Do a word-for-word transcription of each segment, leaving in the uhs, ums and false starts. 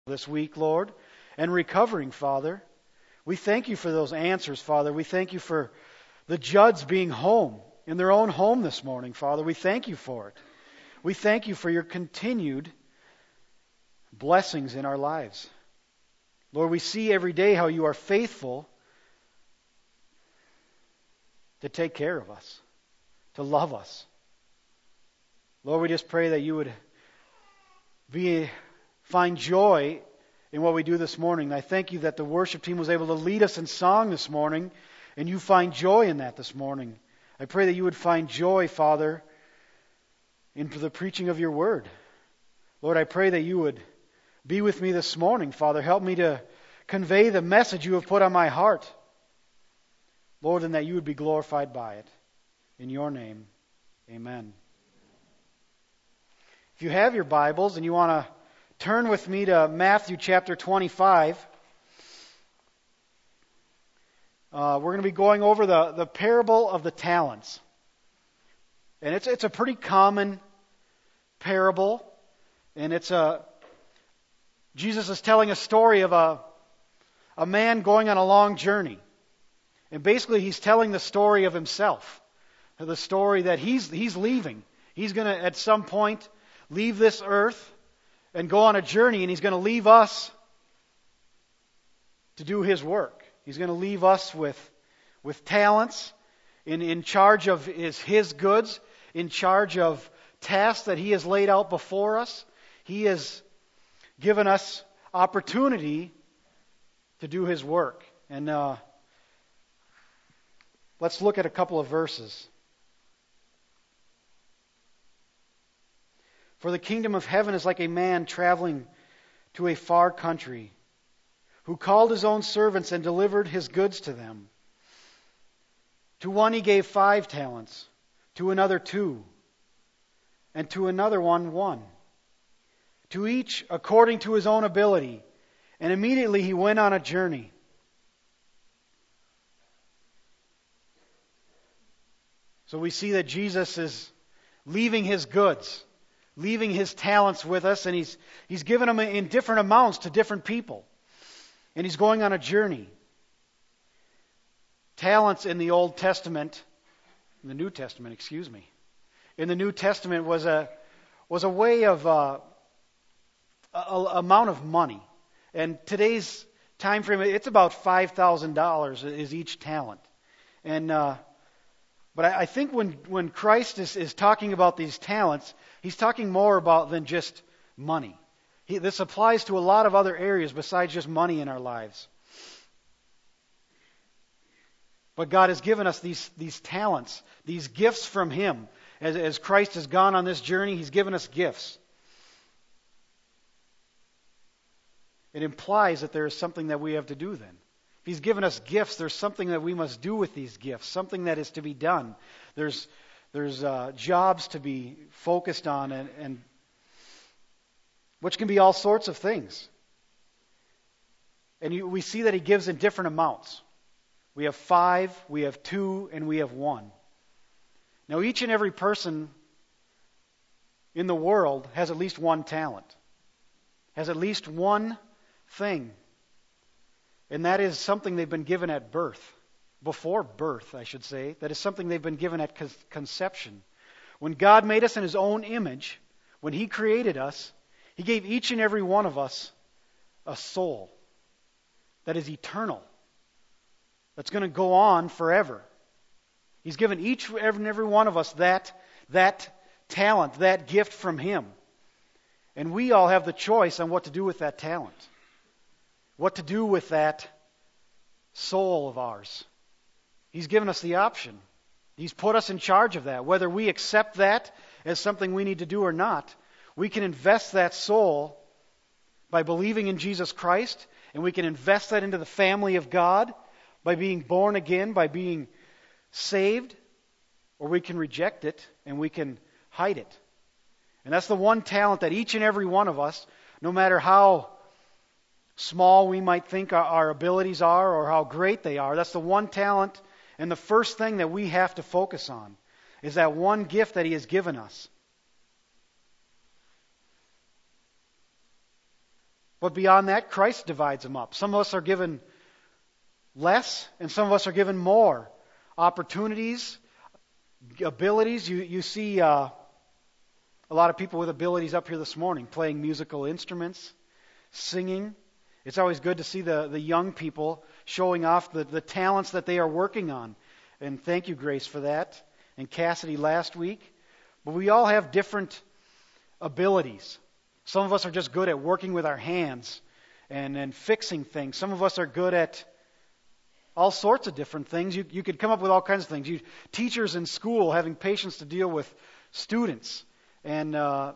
this week, Lord, and recovering, Father. We thank you for those answers, Father. We thank you for the Judds being home, in their own home this morning, Father. We thank you for it. We thank you for your continued blessings in our lives. Lord, we see every day how you are faithful to take care of us, to love us. Lord, we just pray that you would be find joy in what we do this morning. I thank you that the worship team was able to lead us in song this morning, and you find joy in that this morning. I pray that you would find joy, Father, in the preaching of your word. Lord, I pray that you would be with me this morning, Father. Help me to convey the message you have put on my heart, Lord, and that you would be glorified by it. In your name, amen. If you have your Bibles and you want to turn with me to Matthew chapter twenty-five, uh, we're going to be going over the, the parable of the talents. And it's it's a pretty common parable, and it's a Jesus is telling a story of a a man going on a long journey. And basically he's telling the story of himself. The story that he's he's leaving. He's going to at some point leave this earth and go on a journey, and he's going to leave us to do his work. He's going to leave us with with talents, in, in charge of his, his goods, in charge of tasks that he has laid out before us. He has given us opportunity to do his work. And uh, let's look at a couple of verses. For the kingdom of heaven is like a man traveling to a far country, who called his own servants and delivered his goods to them. To one he gave five talents, to another two, and to another one one, to each according to his own ability. And immediately he went on a journey. So we see that Jesus is leaving his goods, leaving his talents with us, and he's he's given them in different amounts to different people. And he's going on a journey. Talents in the Old Testament, in the New Testament, excuse me, in the New Testament was a was a way of uh, a, a amount of money. And today's time frame, it's about five thousand dollars is each talent. And uh, but I, I think when when Christ is, is talking about these talents, he's talking more about than just money. He, this applies to a lot of other areas besides just money in our lives. But God has given us these, these talents, these gifts from Him. As, as Christ has gone on this journey, He's given us gifts. It implies that there is something that we have to do then. If He's given us gifts, there's something that we must do with these gifts, something that is to be done. There's there's uh, jobs to be focused on, and, and which can be all sorts of things. And you, we see that He gives in different amounts. We have five, we have two, and we have one. Now each and every person in the world has at least one talent, has at least one thing. And that is something they've been given at birth. Before birth, I should say. That is something they've been given at conception. When God made us in His own image, when He created us, He gave each and every one of us a soul that is eternal, that's going to go on forever. He's given each and every one of us that, that talent, that gift from Him. And we all have the choice on what to do with that talent. What to do with that soul of ours. He's given us the option. He's put us in charge of that. Whether we accept that as something we need to do or not, we can invest that soul by believing in Jesus Christ, and we can invest that into the family of God by being born again, by being saved, or we can reject it and we can hide it. And that's the one talent that each and every one of us, no matter how small we might think our, our abilities are or how great they are, that's the one talent and the first thing that we have to focus on is that one gift that He has given us. But beyond that, Christ divides them up. Some of us are given less, and some of us are given more opportunities, abilities. You you see uh, a lot of people with abilities up here this morning, playing musical instruments, singing. It's always good to see the, the young people showing off the, the talents that they are working on. And thank you, Grace, for that. And Cassidy last week. But we all have different abilities. Some of us are just good at working with our hands and, and fixing things. Some of us are good at all sorts of different things. You, you could come up with all kinds of things. You, teachers in school having patience to deal with students. And uh,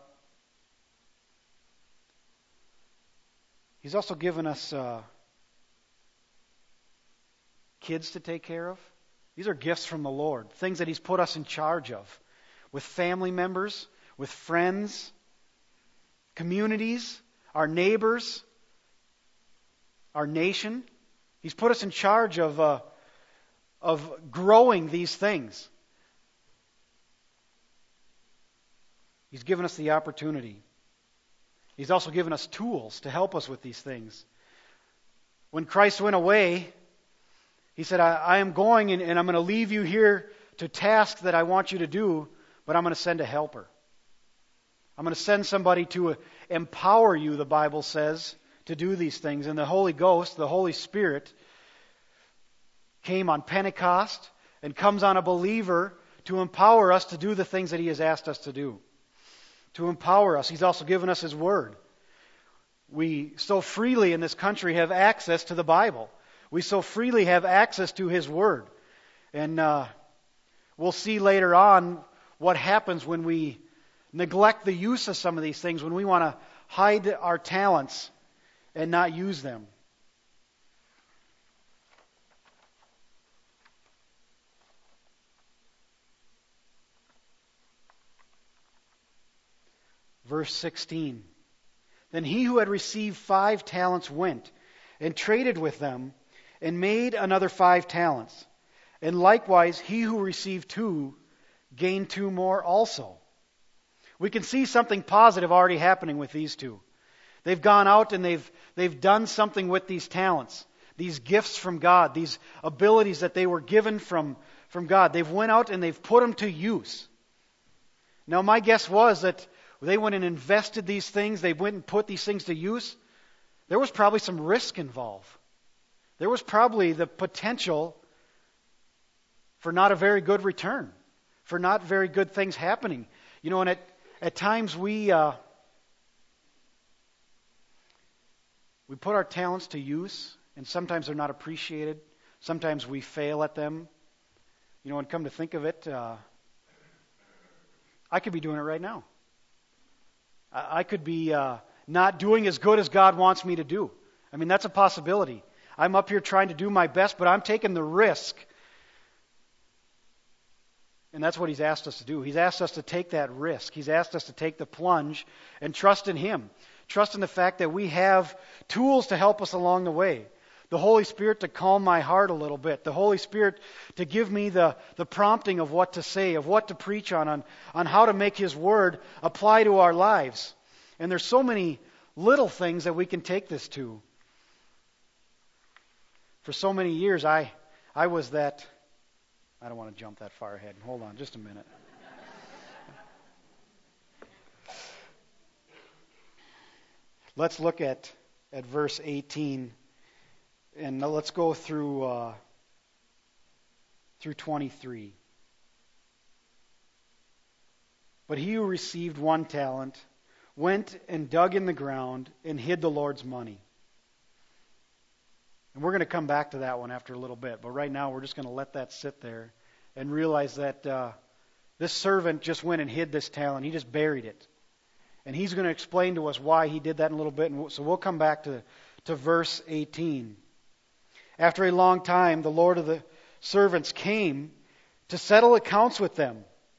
He's also given us uh, kids to take care of. These are gifts from the Lord, things that He's put us in charge of, with family members, with friends, communities, our neighbors, our nation. He's put us in charge of uh, of growing these things. He's given us the opportunity. He's also given us tools to help us with these things. When Christ went away, He said, I, I am going and, and I'm going to leave you here to tasks that I want you to do, but I'm going to send a helper. I'm going to send somebody to empower you, the Bible says, to do these things. And the Holy Ghost, the Holy Spirit, came on Pentecost and comes on a believer to empower us to do the things that He has asked us to do. To empower us. He's also given us His Word. We so freely in this country have access to the Bible. We so freely have access to His Word. And uh, we'll see later on what happens when we neglect the use of some of these things, when we want to hide our talents and not use them. Verse sixteen. Then he who had received five talents went and traded with them and made another five talents. And likewise he who received two gained two more also. We can see something positive already happening with these two. They've gone out and they've they've done something with these talents, these gifts from God, these abilities that they were given from, from God. They've went out and they've put them to use. Now my guess was that they went and invested these things, they went and put these things to use. There was probably some risk involved. There was probably the potential for not a very good return, for not very good things happening. You know, and at, at times we uh, we put our talents to use, and sometimes they're not appreciated. Sometimes we fail at them. You know, and come to think of it, uh, I could be doing it right now. I could be uh, not doing as good as God wants me to do. I mean, that's a possibility. I'm up here trying to do my best, but I'm taking the risk. And that's what He's asked us to do. He's asked us to take that risk. He's asked us to take the plunge and trust in Him. Trust in the fact that we have tools to help us along the way. The Holy Spirit to calm my heart a little bit. The Holy Spirit to give me the, the prompting of what to say, of what to preach on, on, on how to make His Word apply to our lives. And there's so many little things that we can take this to. For so many years, I I was that... I don't want to jump that far ahead. Hold on just a minute. Let's look at, at verse eighteen. And let's go through uh, through twenty-three. But he who received one talent went and dug in the ground and hid the Lord's money. And we're going to come back to that one after a little bit. But right now we're just going to let that sit there and realize that uh, this servant just went and hid this talent. He just buried it. And he's going to explain to us why he did that in a little bit. And so we'll come back to, to verse eighteen. After a long time, the Lord of the servants came to settle accounts with them.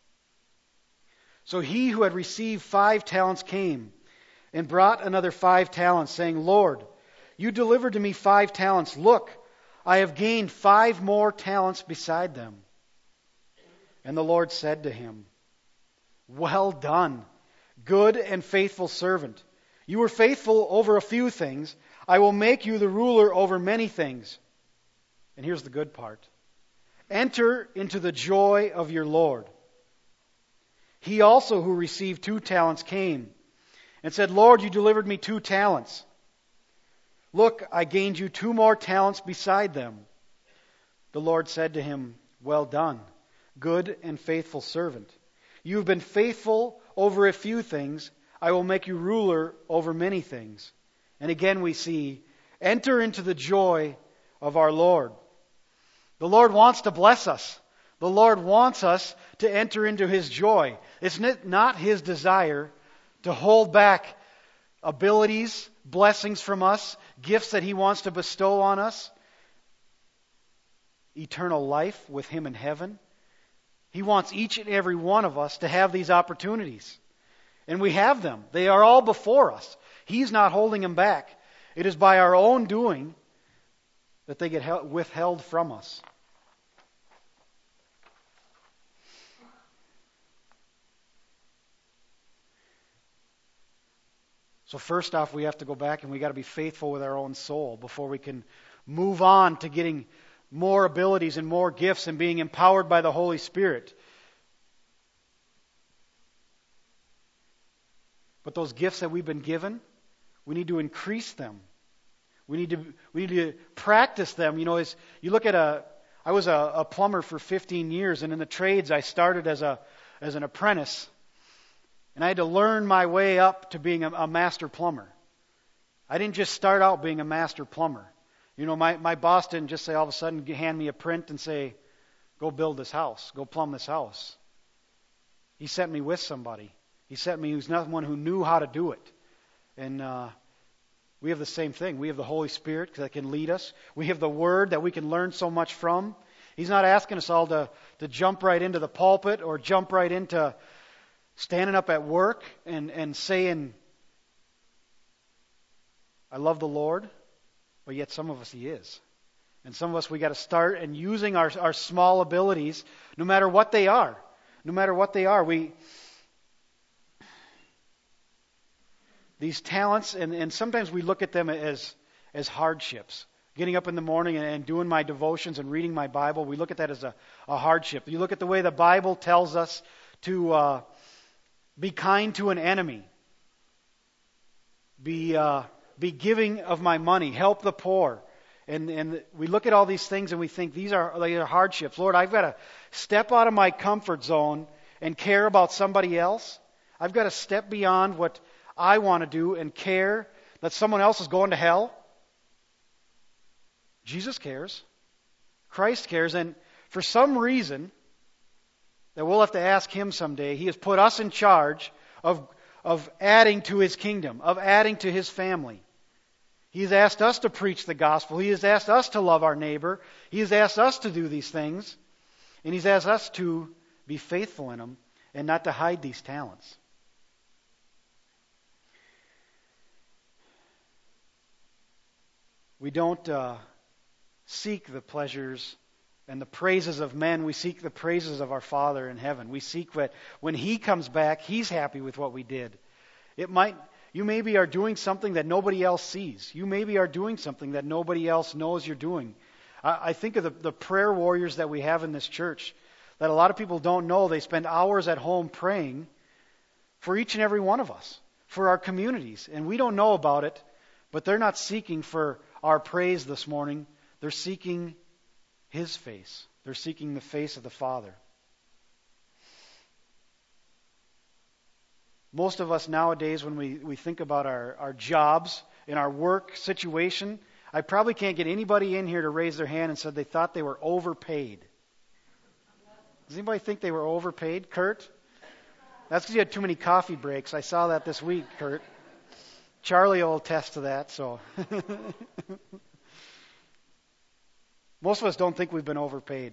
So he who had received five talents came and brought another five talents, saying, Lord, you delivered to me five talents. Look, I have gained five more talents beside them. And the Lord said to him, Well done, good and faithful servant. You were faithful over a few things. I will make you the ruler over many things. And here's the good part. Enter into the joy of your Lord. He also who received two talents came and said, Lord, you delivered me two talents. Look, I gained you two more talents beside them. The Lord said to him, well done, good and faithful servant. You have been faithful over a few things. I will make you ruler over many things. And again we see, enter into the joy of our Lord. The Lord wants to bless us. The Lord wants us to enter into His joy. It's not His desire to hold back abilities, blessings from us, gifts that He wants to bestow on us, eternal life with Him in heaven. He wants each and every one of us to have these opportunities. And we have them. They are all before us. He's not holding them back. It is by our own doing that they get withheld from us. So first off, we have to go back and we got to be faithful with our own soul before we can move on to getting more abilities and more gifts and being empowered by the Holy Spirit. But those gifts that we've been given, we need to increase them. We need to we need to practice them. You know, as you look at a, I was a, a plumber for fifteen years, and in the trades I started as a as an apprentice. And I had to learn my way up to being a, a master plumber. I didn't just start out being a master plumber. You know, my, my boss didn't just say all of a sudden hand me a print and say, go build this house, go plumb this house. He sent me with somebody. He sent me who's not one who knew how to do it. And uh, we have the same thing. We have the Holy Spirit that can lead us. We have the Word that we can learn so much from. He's not asking us all to, to jump right into the pulpit or jump right into standing up at work and, and saying, I love the Lord, but yet some of us He is. And some of us, we got to start and using our, our small abilities, no matter what they are. No matter what they are. We These talents, and, and sometimes we look at them as, as hardships. Getting up in the morning and, and doing my devotions and reading my Bible, we look at that as a, a hardship. You look at the way the Bible tells us to uh, be kind to an enemy. Be uh, be giving of my money. Help the poor. And and we look at all these things and we think these are, they are hardships. Lord, I've got to step out of my comfort zone and care about somebody else. I've got to step beyond what I want to do and care that someone else is going to hell. Jesus cares. Christ cares. And for some reason that we'll have to ask Him someday, He has put us in charge of, of adding to His kingdom, of adding to His family. He has asked us to preach the gospel. He has asked us to love our neighbor. He has asked us to do these things. And He's asked us to be faithful in them and not to hide these talents. We don't uh, seek the pleasures and the praises of men. We seek the praises of our Father in heaven. We seek what, when He comes back, He's happy with what we did. It might, you maybe are doing something that nobody else sees. You maybe are doing something that nobody else knows you're doing. I, I think of the, the prayer warriors that we have in this church that a lot of people don't know. They spend hours at home praying for each and every one of us, for our communities. And we don't know about it, but they're not seeking for our praise this morning. They're seeking His face. They're seeking the face of the Father. Most of us nowadays, when we, we think about our, our jobs and our work situation, I probably can't get anybody in here to raise their hand and said they thought they were overpaid. Does anybody think they were overpaid? Kurt? That's because you had too many coffee breaks. I saw that this week, Kurt. Charlie will attest to that, so... Most of us don't think we've been overpaid.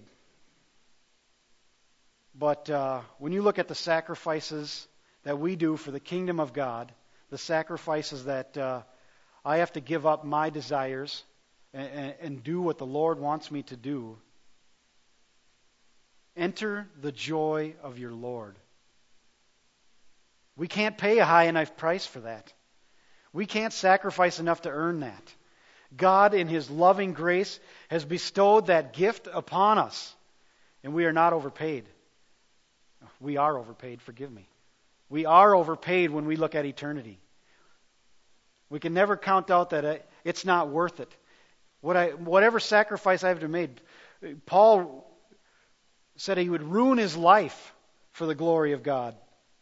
But uh, when you look at the sacrifices that we do for the kingdom of God, the sacrifices that uh, I have to give up my desires and, and, and do what the Lord wants me to do, enter the joy of your Lord. We can't pay a high enough price for that. We can't sacrifice enough to earn that. God, in His loving grace, has bestowed that gift upon us, and we are not overpaid. We are overpaid, forgive me. We are overpaid when we look at eternity. We can never count out that it's not worth it. What I, whatever sacrifice I have to make, Paul said he would ruin his life for the glory of God.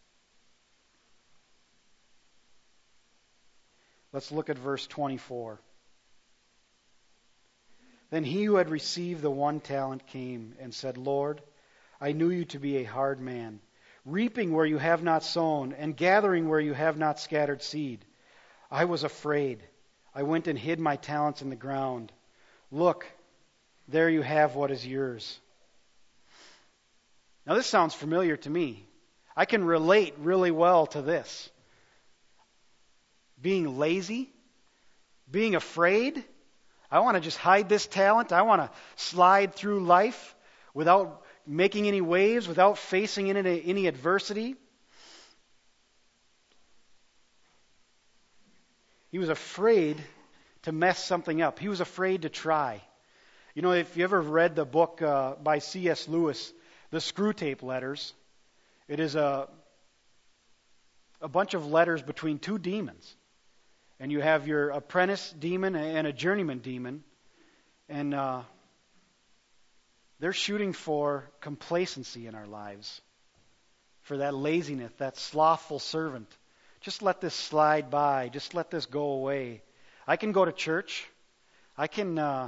Let's look at verse twenty-four. Then he who had received the one talent came and said, Lord, I knew you to be a hard man, reaping where you have not sown, and gathering where you have not scattered seed. I was afraid. I went and hid my talents in the ground. Look, there you have what is yours. Now this sounds familiar to me. I can relate really well to this. Being lazy, being afraid. I want to just hide this talent. I want to slide through life without making any waves, without facing any, any adversity. He was afraid to mess something up. He was afraid to try. You know, if you ever read the book uh, by C S Lewis, The Screwtape Letters, it is a, a bunch of letters between two demons. And you have your apprentice demon and a journeyman demon. And uh, they're shooting for complacency in our lives. For that laziness, that slothful servant. Just let this slide by. Just let this go away. I can go to church. I can uh,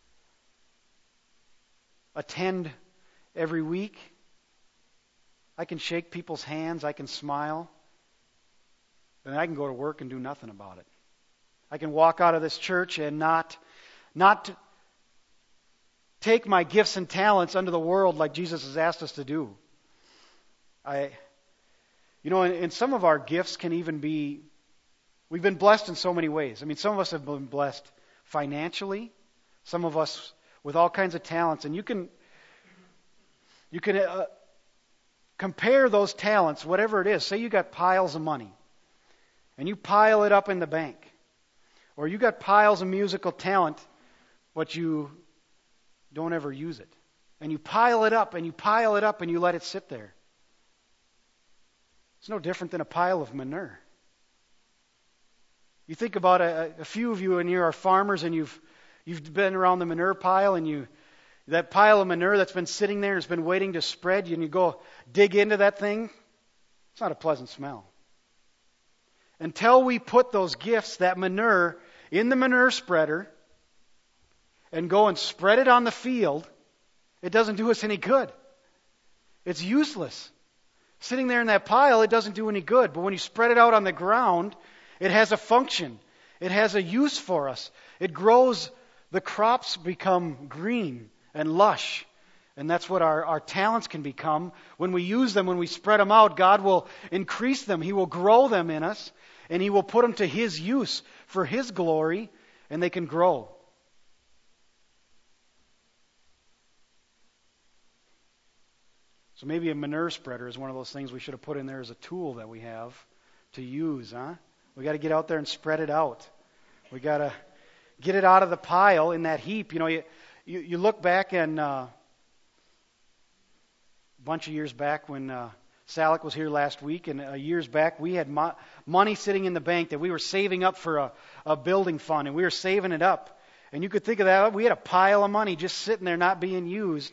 attend every week. I can shake people's hands. I can smile. And I can go to work and do nothing about it. I can walk out of this church and not, not take my gifts and talents unto the world like Jesus has asked us to do. I, you know, and, and some of our gifts can even be, we've been blessed in so many ways. I mean, some of us have been blessed financially, some of us with all kinds of talents, and you can, you can uh, compare those talents, whatever it is. Say you got piles of money, and you pile it up in the bank. Or you got piles of musical talent, but you don't ever use it. And you pile it up, and you pile it up, and you let it sit there. It's no different than a pile of manure. You think about a, a few of you, and you are farmers, and you've you've been around the manure pile, and you that pile of manure that's been sitting there and has been waiting to spread, and you go dig into that thing. It's not a pleasant smell. Until we put those gifts, that manure, in the manure spreader and go and spread it on the field, it doesn't do us any good. It's useless. Sitting there in that pile, it doesn't do any good. But when you spread it out on the ground, it has a function. It has a use for us. It grows, the crops become green and lush. And that's what our, our talents can become. When we use them, when we spread them out, God will increase them. He will grow them in us. And He will put them to His use for His glory, and they can grow. So maybe a manure spreader is one of those things we should have put in there as a tool that we have to use, huh? We got to get out there and spread it out. We got to get it out of the pile in that heap. You know, you you, you look back and uh, a bunch of years back when Uh, Salik was here last week, and uh, years back we had mo- money sitting in the bank that we were saving up for a, a building fund, and we were saving it up. And you could think of that, we had a pile of money just sitting there not being used.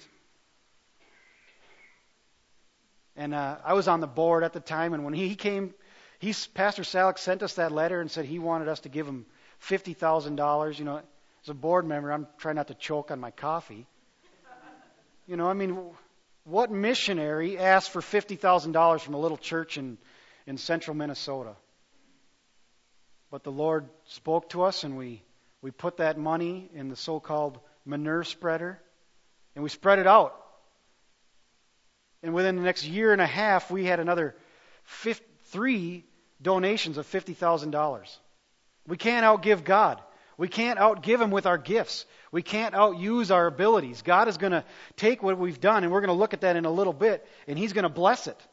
And uh, I was on the board at the time, and when he came, he, Pastor Salik sent us that letter and said he wanted us to give him fifty thousand dollars. You know, as a board member, I'm trying not to choke on my coffee. You know, I mean, what missionary asked for fifty thousand dollars from a little church in, in central Minnesota? But the Lord spoke to us, and we, we put that money in the so-called manure spreader, and we spread it out. And within the next year and a half, we had another fifty, three donations of fifty thousand dollars. We can't outgive God. We can't outgive Him with our gifts. We can't outuse our abilities. God is going to take what we've done, and we're going to look at that in a little bit, and He's going to bless it.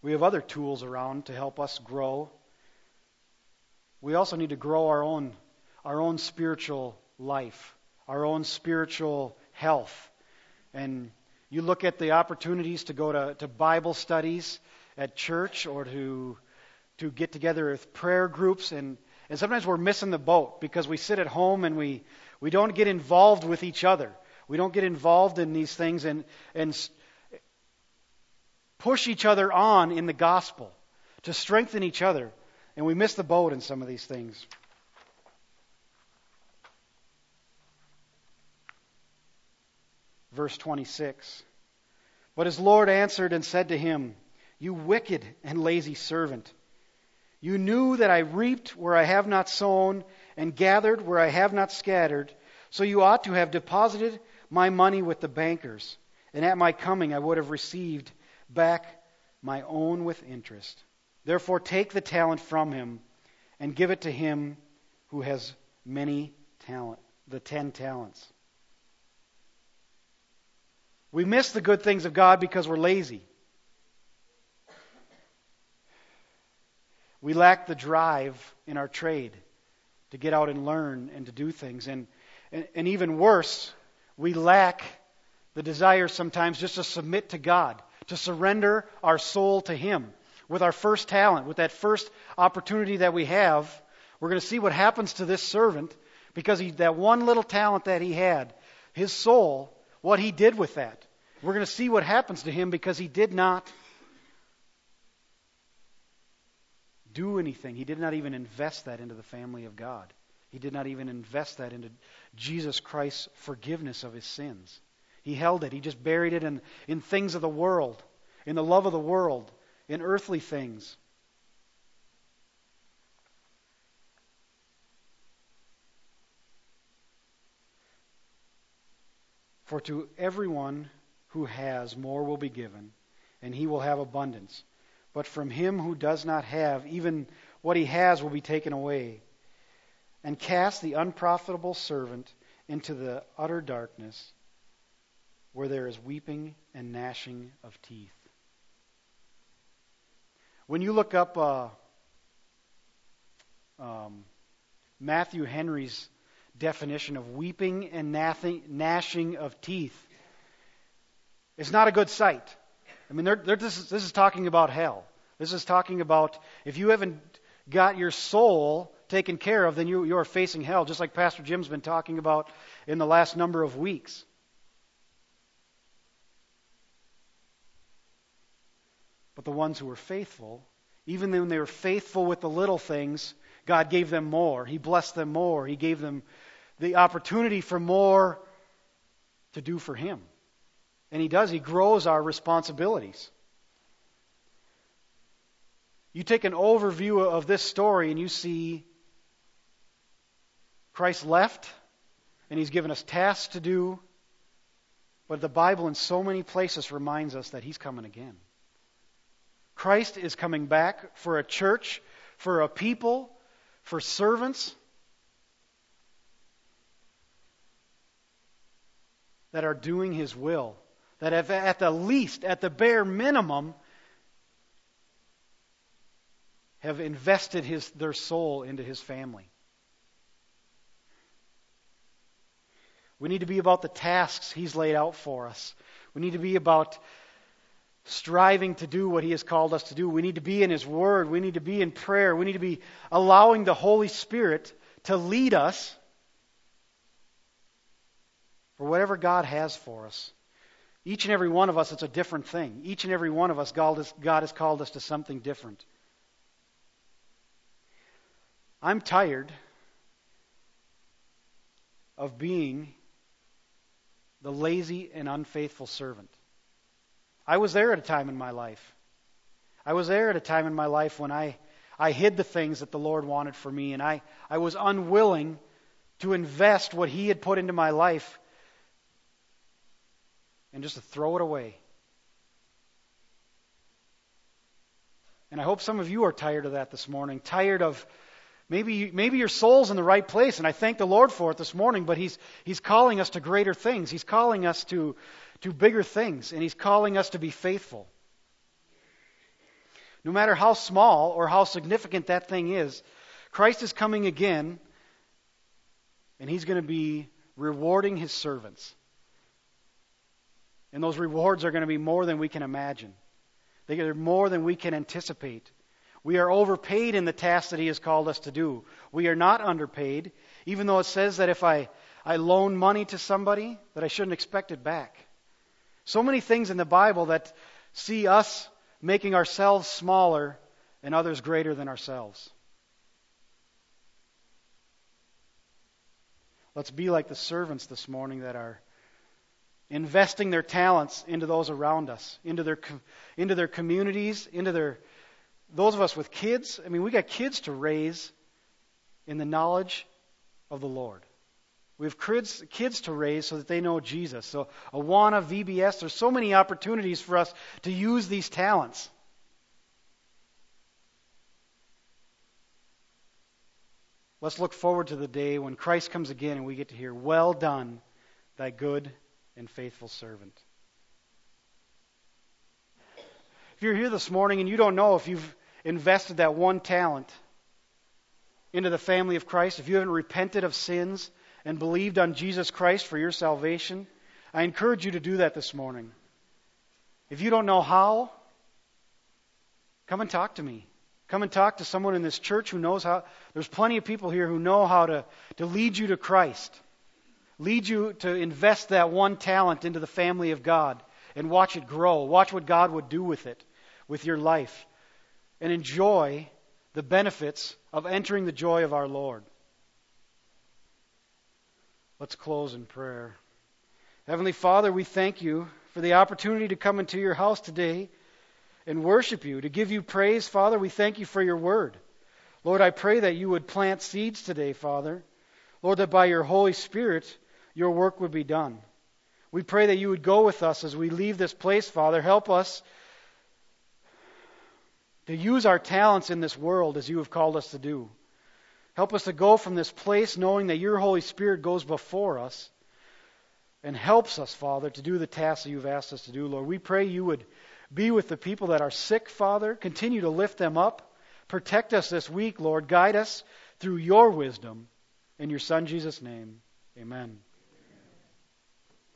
We have other tools around to help us grow. We also need to grow our own, our own spiritual life, our own spiritual health. And you look at the opportunities to go to, to Bible studies at church or to to get together with prayer groups, and, and sometimes we're missing the boat because we sit at home and we, we don't get involved with each other. We don't get involved in these things and, and push each other on in the gospel to strengthen each other. And we miss the boat in some of these things. Verse twenty-six. But his Lord answered and said to him, "You wicked and lazy servant. You knew that I reaped where I have not sown and gathered where I have not scattered. So you ought to have deposited my money with the bankers, and at my coming I would have received back my own with interest. Therefore take the talent from him and give it to him who has many talent, the ten talents." We miss the good things of God because we're lazy. We lack the drive in our trade to get out and learn and to do things. And, and, and even worse, we lack the desire sometimes just to submit to God, to surrender our soul to Him. With our first talent, with that first opportunity that we have, we're going to see what happens to this servant because he, that one little talent that he had, his soul, what he did with that. We're going to see what happens to him because he did not do anything. He did not even invest that into the family of God. He did not even invest that into Jesus Christ's forgiveness of his sins. He held it. He just buried it in, in things of the world, in the love of the world, in earthly things. For to everyone who has, more will be given, and he will have abundance. But from him who does not have, even what he has will be taken away. And cast the unprofitable servant into the utter darkness, where there is weeping and gnashing of teeth. When you look up uh, um, Matthew Henry's definition of weeping and gnashing of teeth, it's not a good sight. I mean, they're, they're, this, is, this is talking about hell. This is talking about if you haven't got your soul taken care of, then you, you are facing hell, just like Pastor Jim's been talking about in the last number of weeks. But the ones who were faithful, even when they were faithful with the little things, God gave them more. He blessed them more. He gave them the opportunity for more to do for Him. And He does. He grows our responsibilities. You take an overview of this story and you see Christ left and He's given us tasks to do. But the Bible in so many places reminds us that He's coming again. Christ is coming back for a church, for a people, for servants that are doing His will. That have, at the least, at the bare minimum, have invested his, their soul into His family. We need to be about the tasks He's laid out for us. We need to be about striving to do what He has called us to do. We need to be in His Word. We need to be in prayer. We need to be allowing the Holy Spirit to lead us for whatever God has for us. Each and every one of us, it's a different thing. Each and every one of us, God has, God has called us to something different. I'm tired of being the lazy and unfaithful servant. I was there at a time in my life. I was there at a time in my life when I, I hid the things that the Lord wanted for me, and I, I was unwilling to invest what He had put into my life and just to throw it away. And I hope some of you are tired of that this morning, tired of maybe maybe your soul's in the right place, and I thank the Lord for it this morning, but He's He's calling us to greater things. He's calling us to, to bigger things, and He's calling us to be faithful. No matter how small or how significant that thing is, Christ is coming again, and He's going to be rewarding His servants. And those rewards are going to be more than we can imagine. They're more than we can anticipate. We are overpaid in the task that He has called us to do. We are not underpaid, even though it says that if I, I loan money to somebody, that I shouldn't expect it back. So many things in the Bible that see us making ourselves smaller and others greater than ourselves. Let's be like the servants this morning that are investing their talents into those around us, into their into their communities, into their those of us with kids. I mean, we got kids to raise in the knowledge of the Lord. We have kids, kids to raise so that they know Jesus. So Awana, V B S, there's so many opportunities for us to use these talents. Let's look forward to the day when Christ comes again and we get to hear, "Well done, thy good and faithful servant." If you're here this morning and you don't know if you've invested that one talent into the family of Christ, if you haven't repented of sins and believed on Jesus Christ for your salvation, I encourage you to do that this morning. If you don't know how, come and talk to me. Come and talk to someone in this church who knows how. There's plenty of people here who know how to, to lead you to Christ. Lead you to invest that one talent into the family of God and watch it grow. Watch what God would do with it, with your life. And enjoy the benefits of entering the joy of our Lord. Let's close in prayer. Heavenly Father, we thank you for the opportunity to come into your house today and worship you, to give you praise, Father. We thank you for your word. Lord, I pray that you would plant seeds today, Father. Lord, that by your Holy Spirit, your work would be done. We pray that you would go with us as we leave this place, Father. Help us to use our talents in this world as you have called us to do. Help us to go from this place knowing that your Holy Spirit goes before us and helps us, Father, to do the tasks that you've asked us to do, Lord. We pray you would be with the people that are sick, Father. Continue to lift them up. Protect us this week, Lord. Guide us through your wisdom. In your Son, Jesus' name, amen.